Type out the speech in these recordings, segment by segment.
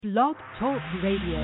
Blog Talk Radio.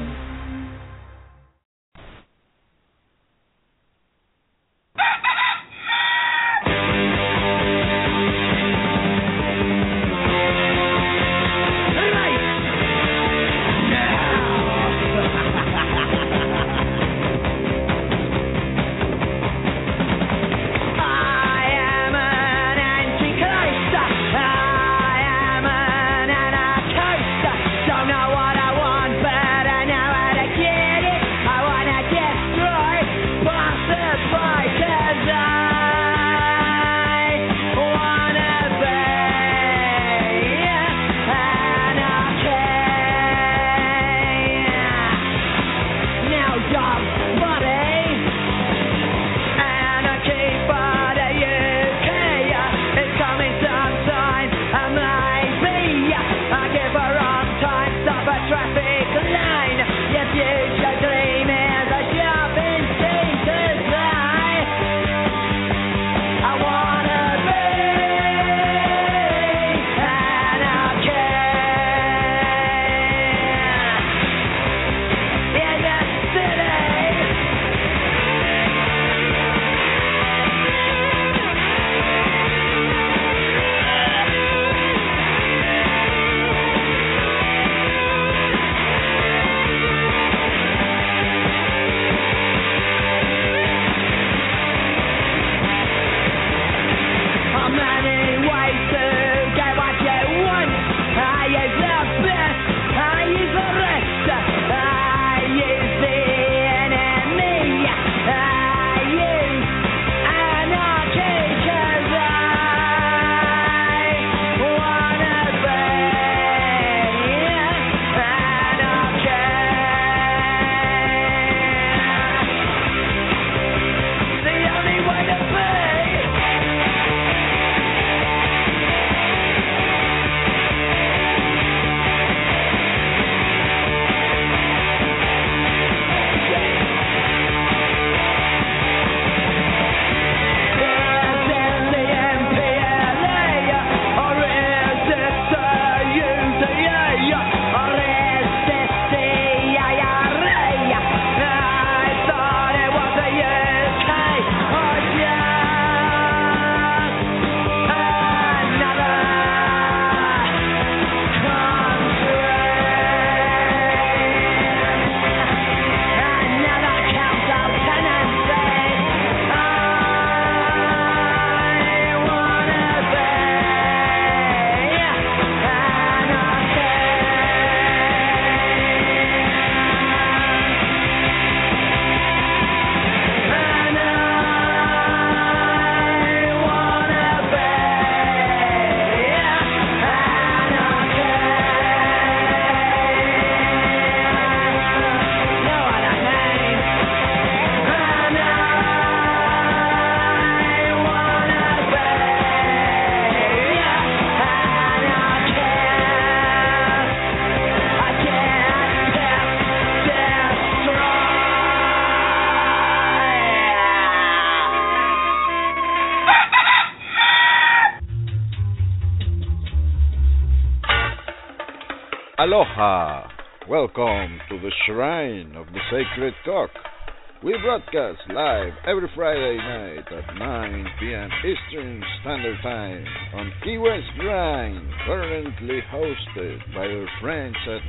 Aloha! Welcome to the Shrine of the Sacred Cock. We broadcast live every Friday night at 9 p.m. Eastern Standard Time on Key West Grind, currently hosted by our friends at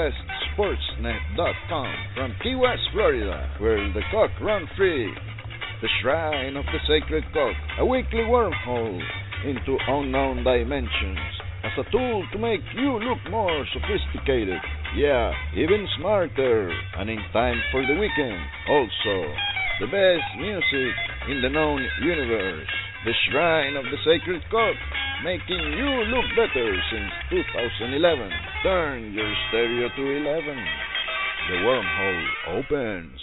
KeyWestSportsNet.com from Key West, Florida, where the cock run free. The Shrine of the Sacred Cock, a weekly wormhole into unknown dimensions, as a tool to make you look more sophisticated, yeah, even smarter, and in time for the weekend. Also, the best music in the known universe, the Shrine of the Sacred Cock, making you look better since 2011. Turn your stereo to 11. The wormhole opens.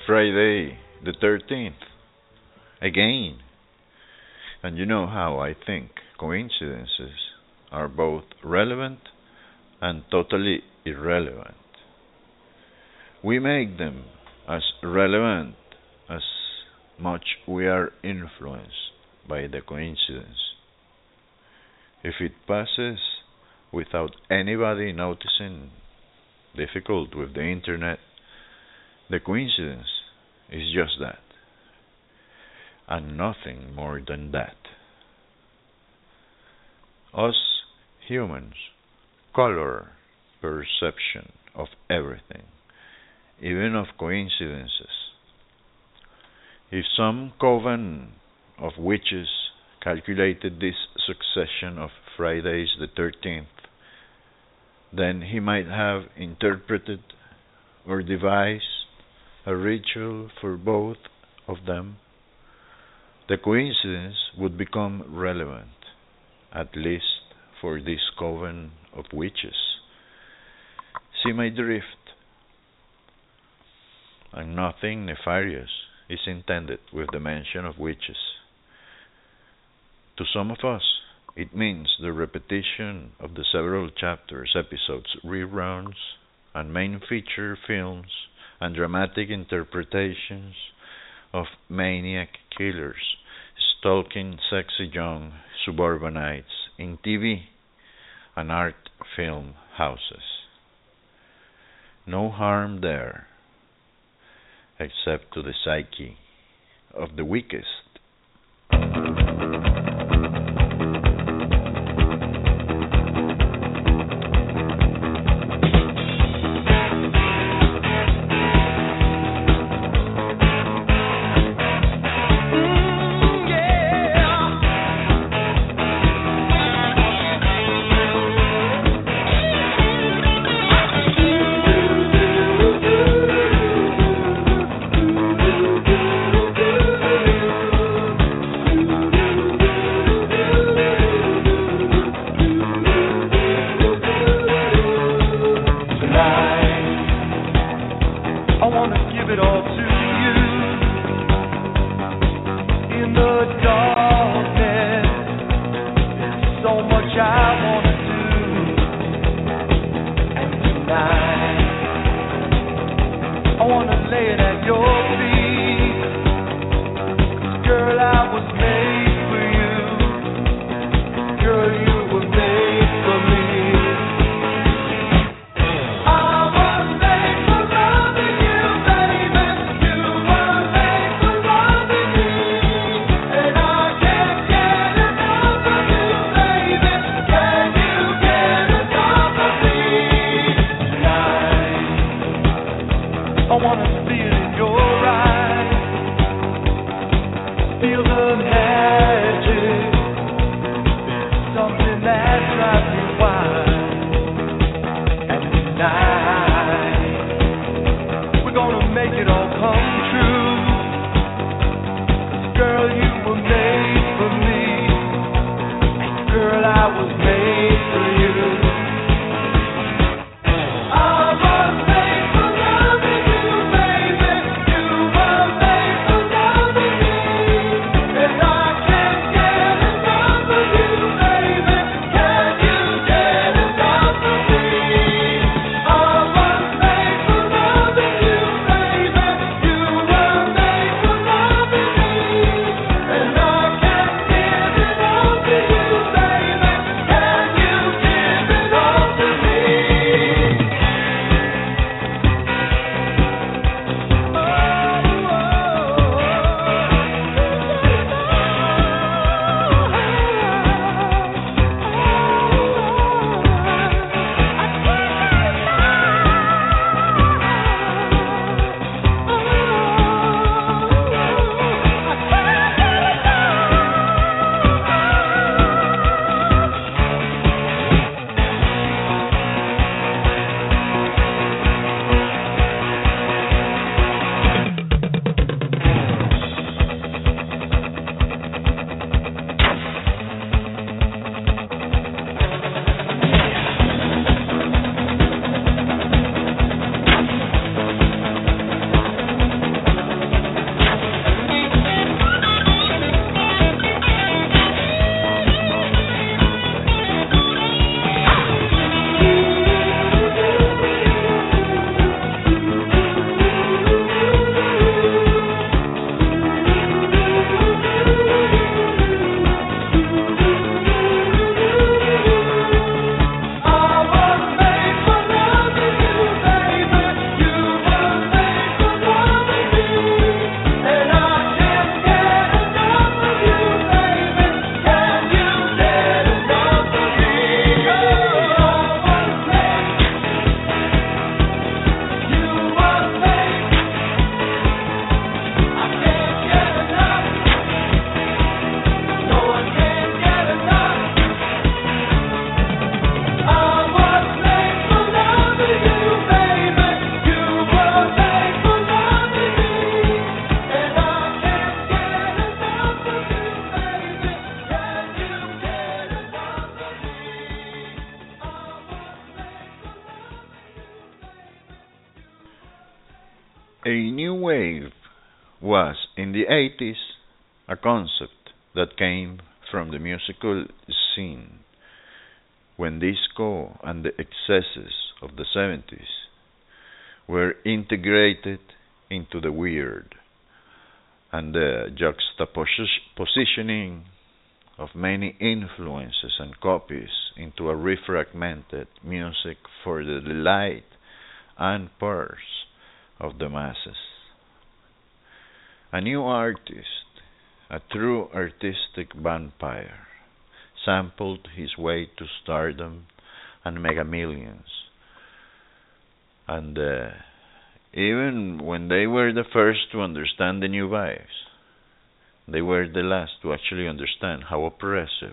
Friday the 13th. Again. And you know how I think coincidences are both relevant and totally irrelevant. We make them as relevant as much we are influenced by the coincidence. If it passes without anybody noticing, difficult with the internet, the coincidence is just that, and nothing more than that. Us humans color perception of everything, even of coincidences. If some coven of witches calculated this succession of Fridays the 13th, then he might have interpreted or devised a ritual for both of them. The coincidence would become relevant, at least for this coven of witches. See my drift? And nothing nefarious is intended with the mention of witches. To some of us, it means the repetition of the several chapters, episodes, reruns, and main feature films and dramatic interpretations of maniac killers stalking sexy young suburbanites in TV and art film houses. No harm there, except to the psyche of the weakest. And I wave was, in the 80s, a concept that came from the musical scene when disco and the excesses of the 70s were integrated into the weird, and the juxtapositioning of many influences and copies into a refragmented music for the delight and purse of the masses. A new artist, a true artistic vampire, sampled his way to stardom and mega millions. And even when they were the first to understand the new vibes, they were the last to actually understand how oppressive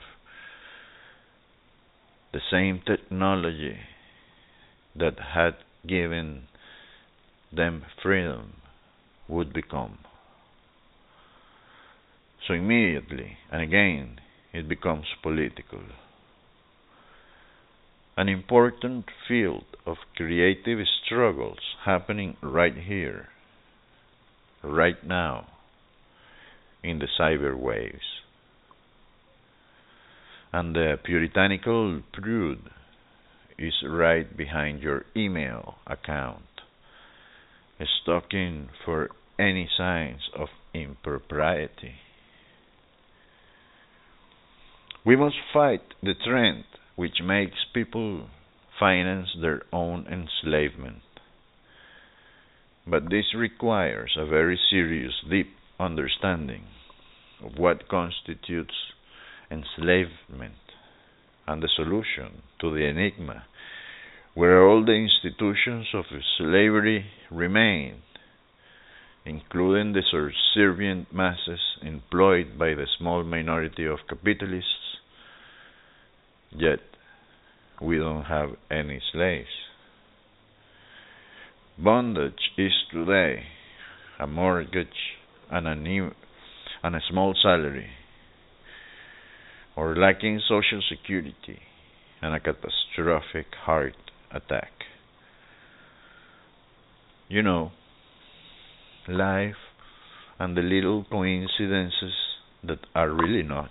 the same technology that had given them freedom would become. So immediately, and again, it becomes political. An important field of creative struggles happening right here, right now, in the cyber waves. And the puritanical prude is right behind your email account, stalking for any signs of impropriety. We must fight the trend which makes people finance their own enslavement. But this requires a very serious, deep understanding of what constitutes enslavement and the solution to the enigma where all the institutions of slavery remain, including the subservient masses employed by the small minority of capitalists. Yet, we don't have any slaves. Bondage is today a mortgage and a small salary, or lacking social security and a catastrophic heart attack. You know, life and the little coincidences that are really not.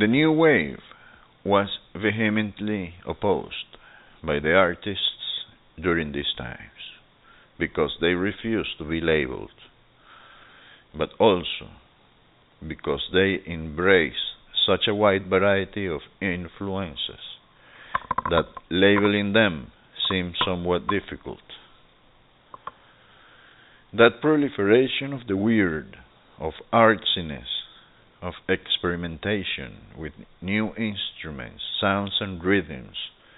The new wave was vehemently opposed by the artists during these times because they refused to be labeled, but also because they embrace such a wide variety of influences that labeling them seemed somewhat difficult. That proliferation of the weird, of artsiness, of experimentation with new instruments, sounds, and rhythms,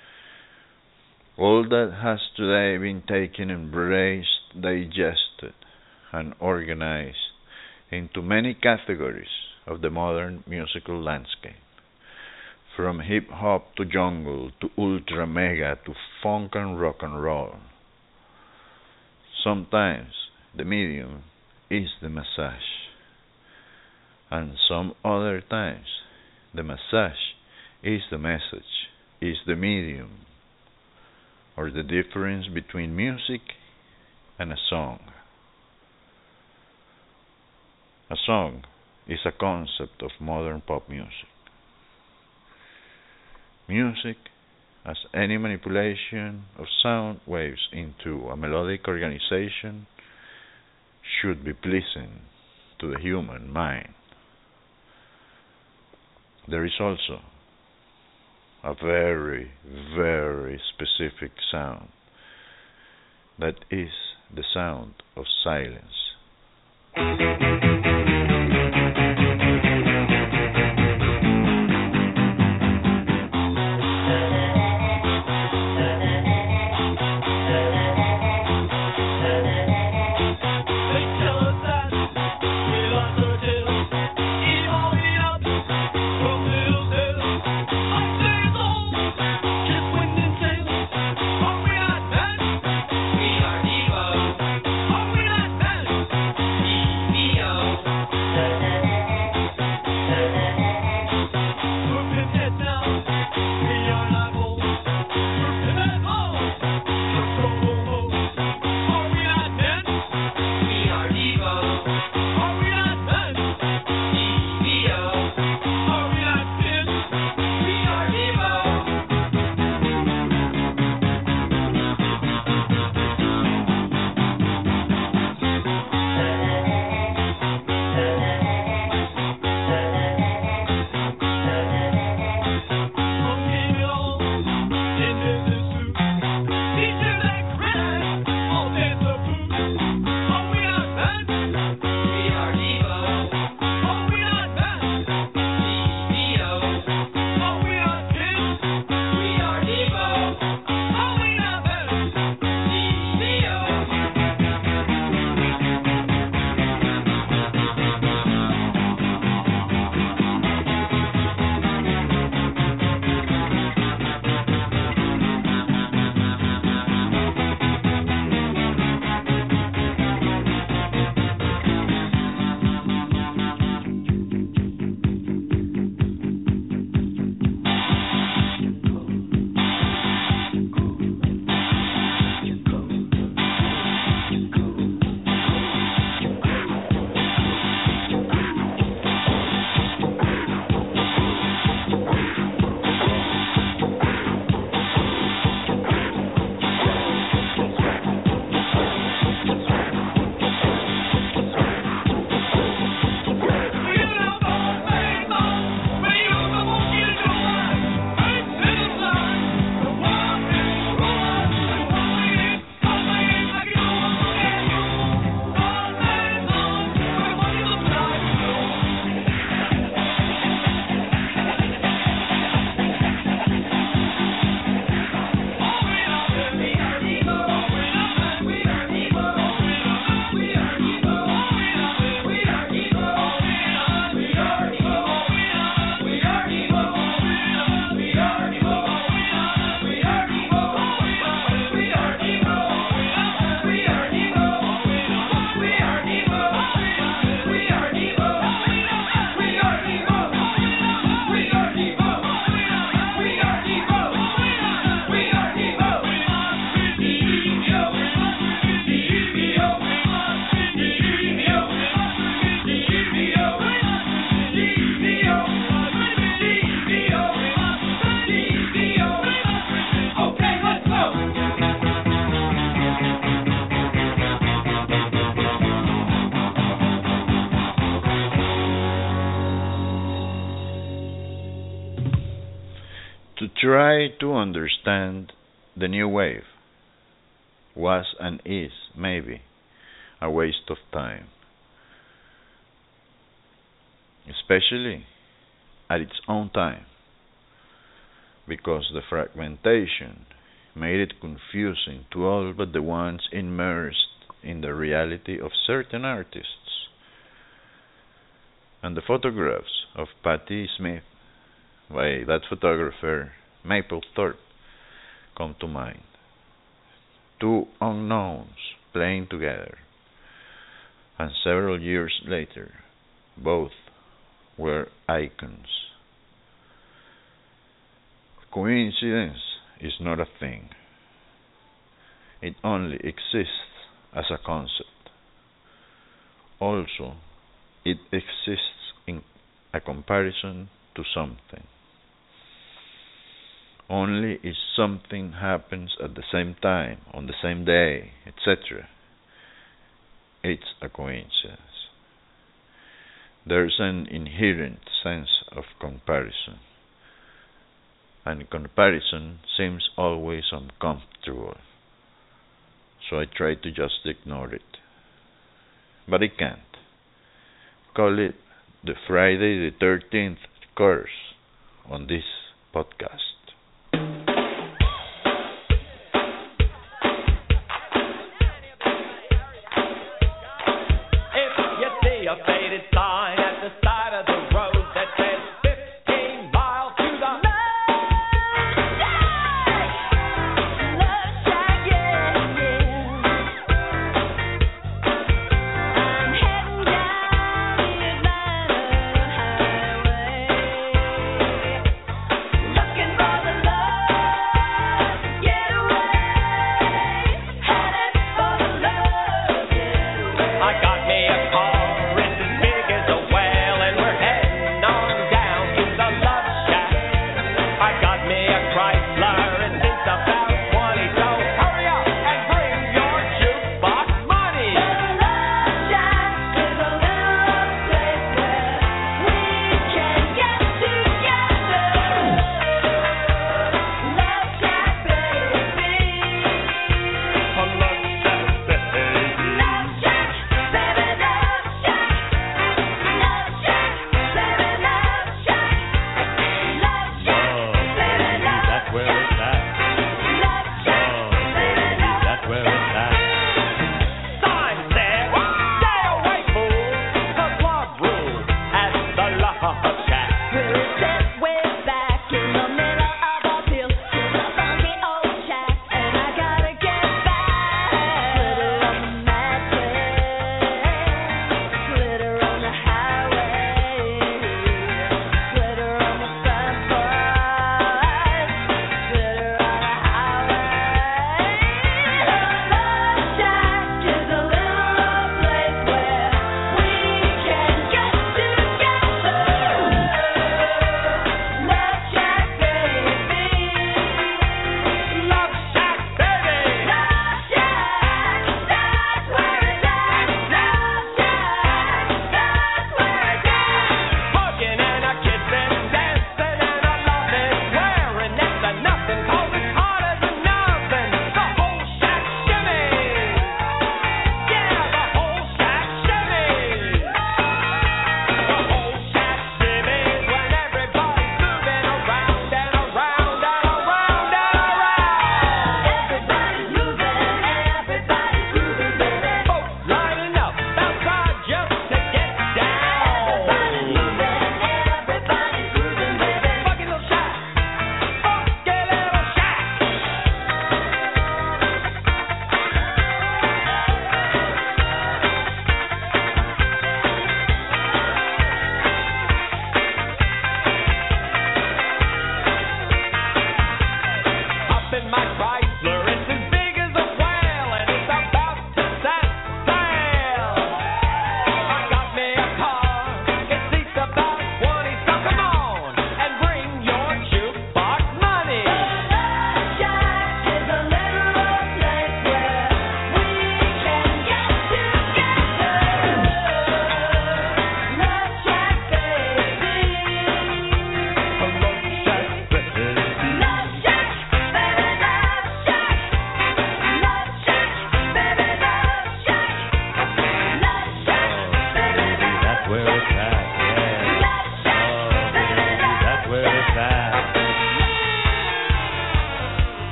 all that has today been taken, embraced, digested, and organized into many categories of the modern musical landscape, from hip hop to jungle to ultra mega to funk and rock and roll. Sometimes the medium is the massage, and some other times the massage is the message, is the medium, or the difference between music and a song. A song is a concept of modern pop music. Music, as any manipulation of sound waves into a melodic organization, should be pleasing to the human mind. There is also a very, very specific sound that is the sound of silence. We are Devo. Are we not men? try to understand the new wave was and is, maybe, a waste of time, especially at its own time, because the fragmentation made it confusing to all but the ones immersed in the reality of certain artists. And the photographs of Patti Smith by that photographer Mapplethorpe come to mind. Two unknowns playing together, and several years later, both were icons. Coincidence is not a thing. It only exists as a concept. Also, it exists in a comparison to something. Only if something happens at the same time, on the same day, etc., it's a coincidence. There's an inherent sense of comparison, and comparison seems always uncomfortable, so I try to just ignore it. But I can't. Call it the Friday the 13th curse on this podcast. Looking for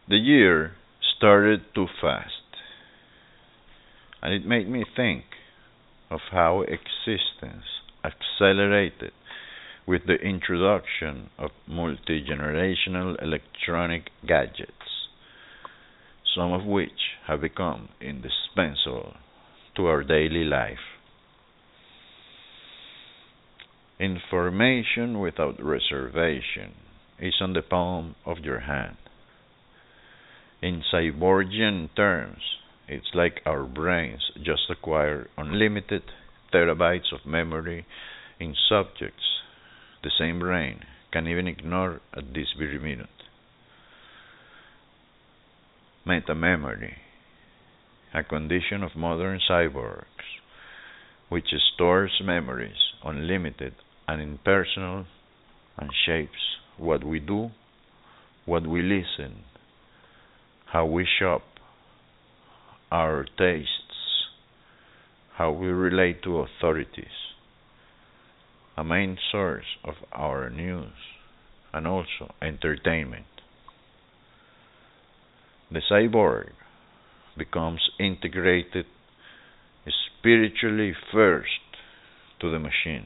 The year started too fast, and it made me think of how existence accelerated with the introduction of multi-generational electronic gadgets, some of which have become indispensable to our daily life. Information without reservation is on the palm of your hand. In cyborgian terms, it's like our brains just acquire unlimited terabytes of memory in subjects the same brain can even ignore at this very minute. Metamemory, a condition of modern cyborgs, which stores memories unlimited and impersonal and shapes what we do, what we listen, how we shop, our tastes, how we relate to authorities, a main source of our news and also entertainment. The cyborg becomes integrated spiritually first to the machine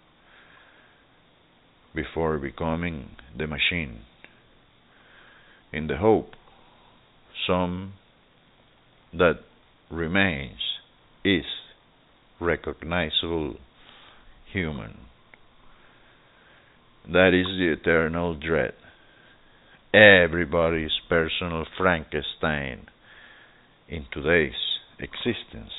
before becoming the machine, in the hope some that remains is recognizable human. That is the eternal dread. Everybody's personal Frankenstein in today's existence.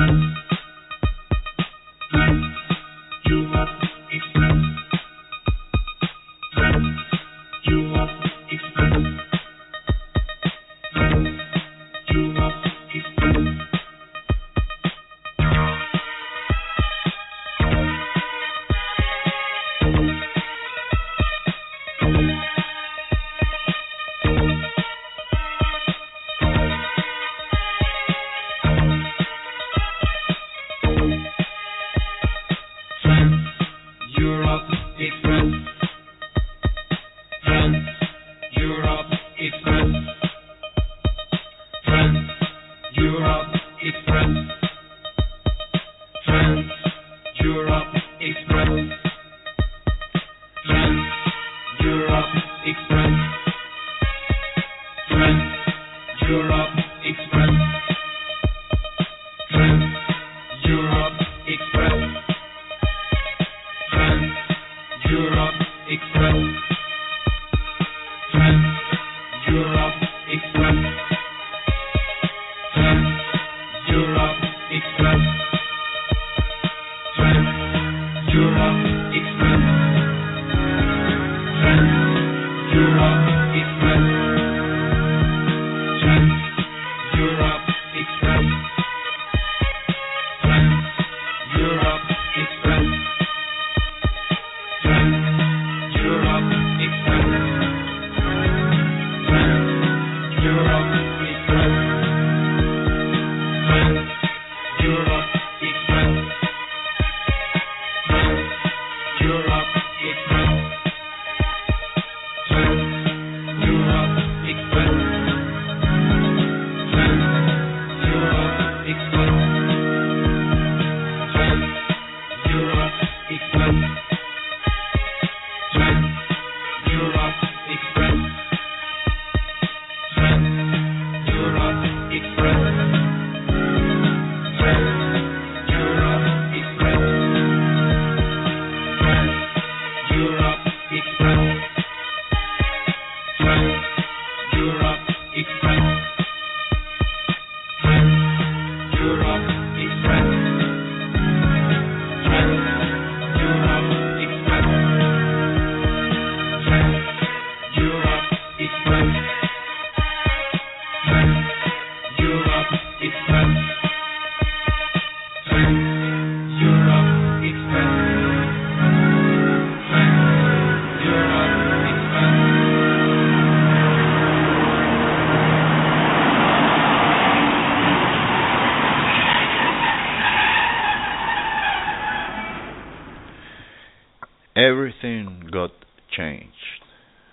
Everything got changed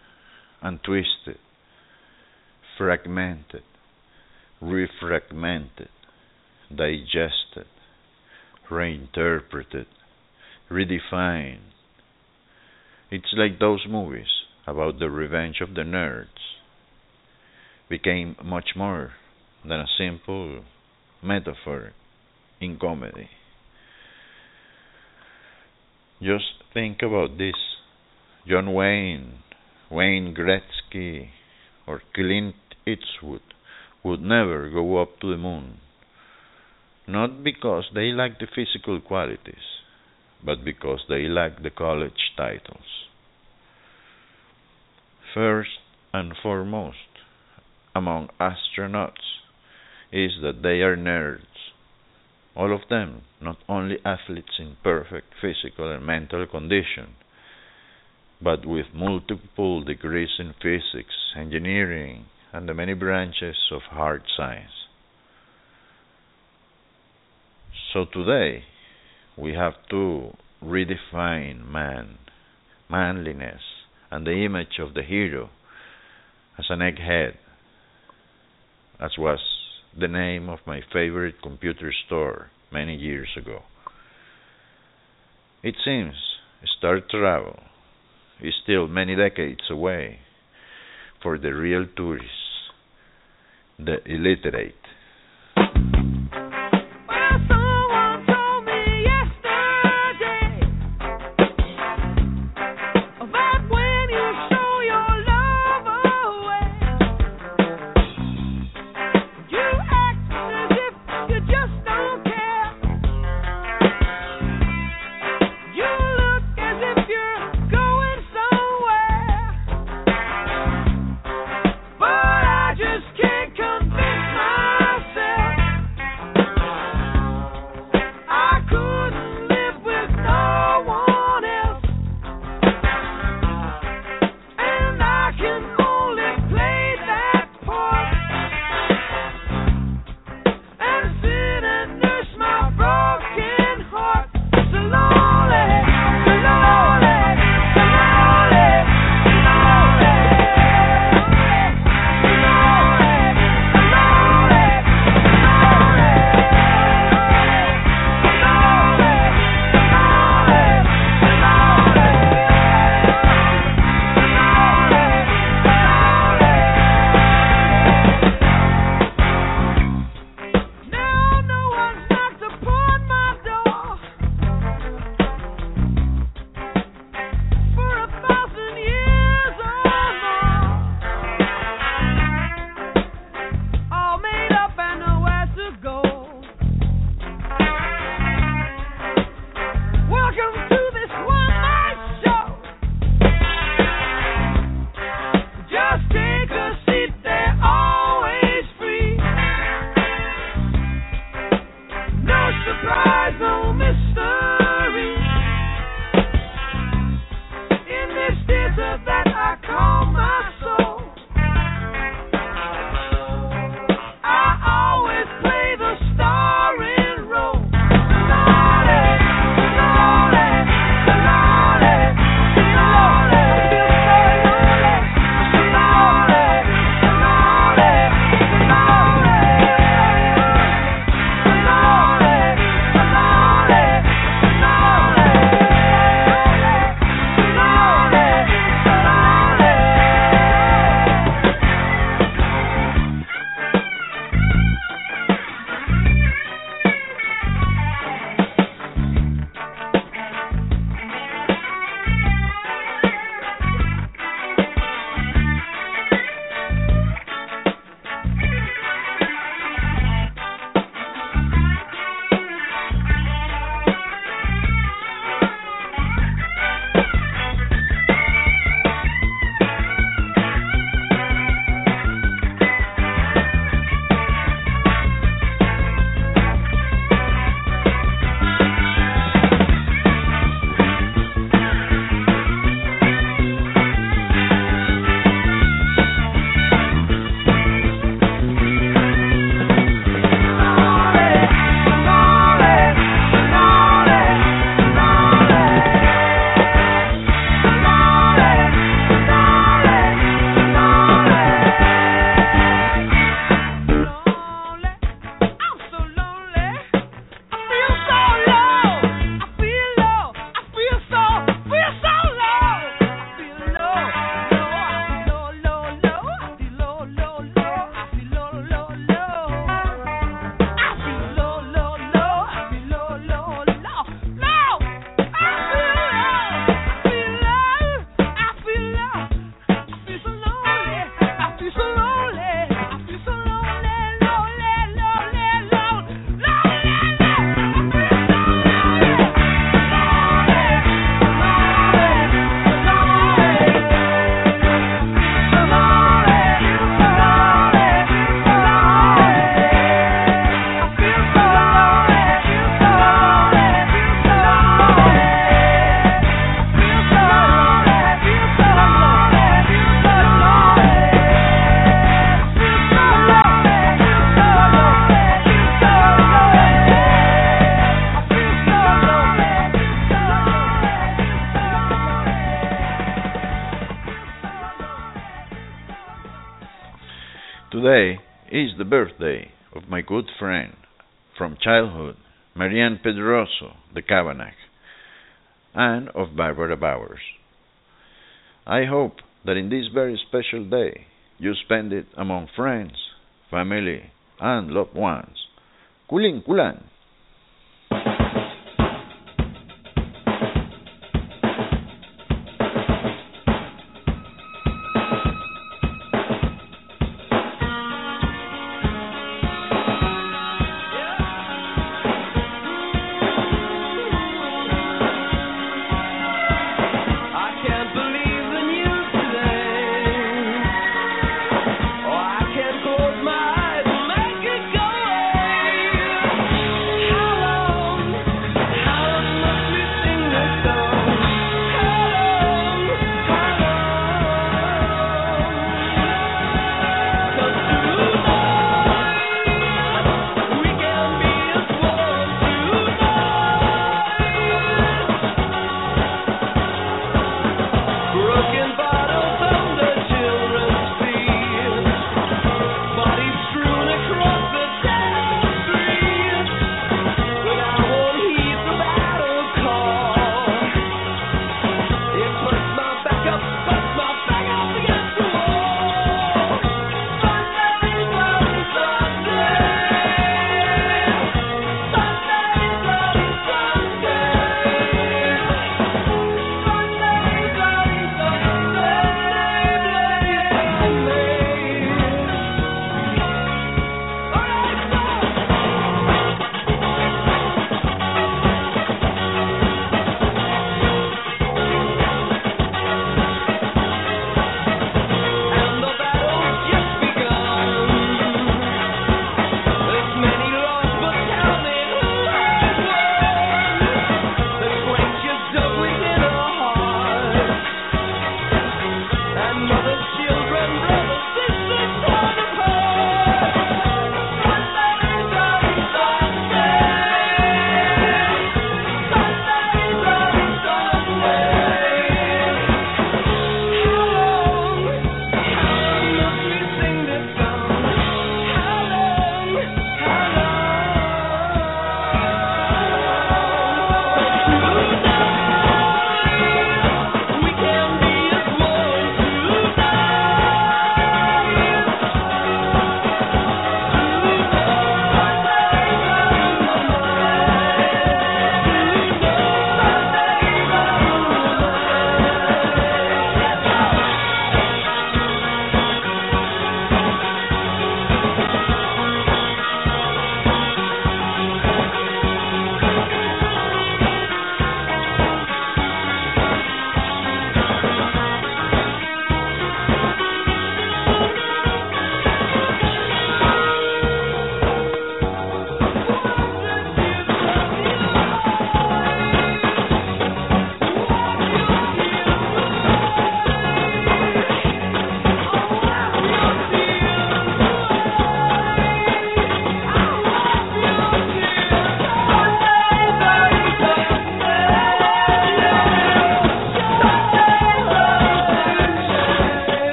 and twisted, fragmented, refragmented, digested, reinterpreted, redefined. It's like those movies about the revenge of the nerds. Became much more than a simple metaphor in comedy. Just think about this. John Wayne, Wayne Gretzky, or Clint Eastwood would never go up to the moon. Not because they lack the physical qualities, but because they lack the college titles. First and foremost, among astronauts, is that they are nerds. All of them, not only athletes in perfect physical and mental condition, but with multiple degrees in physics, engineering, and the many branches of hard science. So today, we have to redefine man, manliness, and the image of the hero as an egghead, as was the name of my favorite computer store many years ago. It seems star travel is still many decades away for the real tourists, the illiterate. You act as if you just don't care. Today is the birthday of my good friend from childhood, Marianne Pedroso de Cabanag, and of Barbara Bowers. I hope that in this very special day you spend it among friends, family, and loved ones. Kulin Kulan!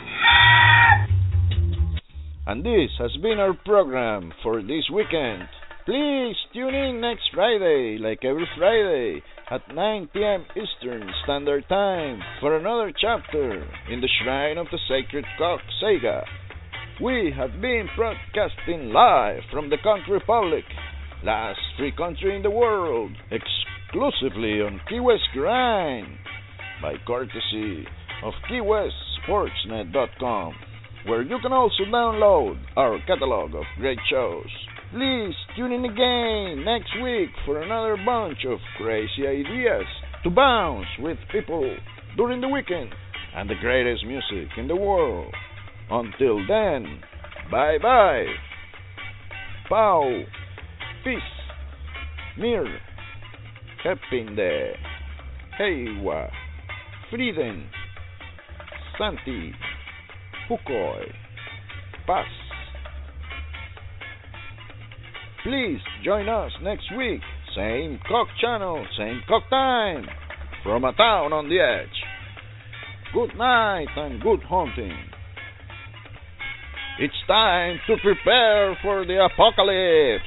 And this has been our program for this weekend. Please tune in next Friday, like every Friday, at 9 p.m. Eastern Standard Time for another chapter in the Shrine of the Sacred Cock Saga. We have been broadcasting live from the Conch Republic, last free country in the world, exclusively on Key West Grind, by courtesy of KeyWestSportsNet.com, where you can also download our catalog of great shows. Please tune in again next week for another bunch of crazy ideas to bounce with people during the weekend and the greatest music in the world. Until then, bye-bye. Pau, peace, mir, Hepinde, Heiwa, Frieden, Santi, Fukoi, Paz. Please join us next week, same cock channel, same cock time, from a town on the edge. Good night and good hunting. It's time to prepare for the apocalypse.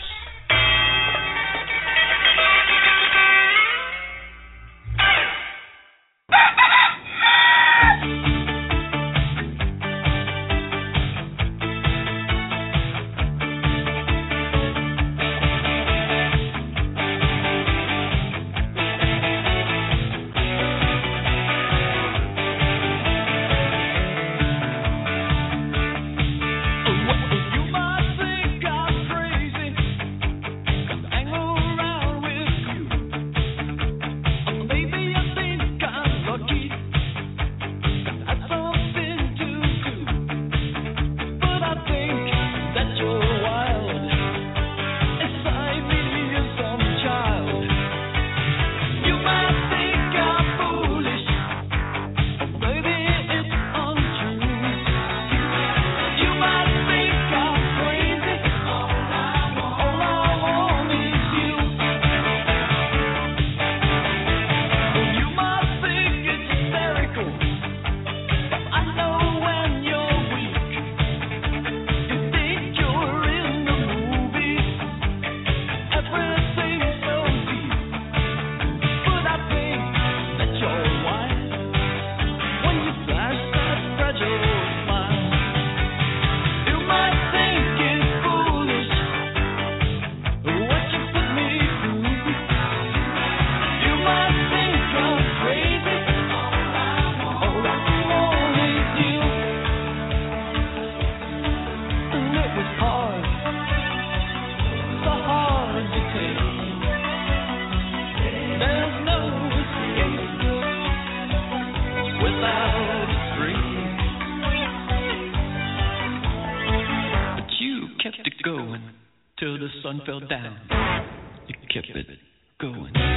Till the sun fell down, you kept it going.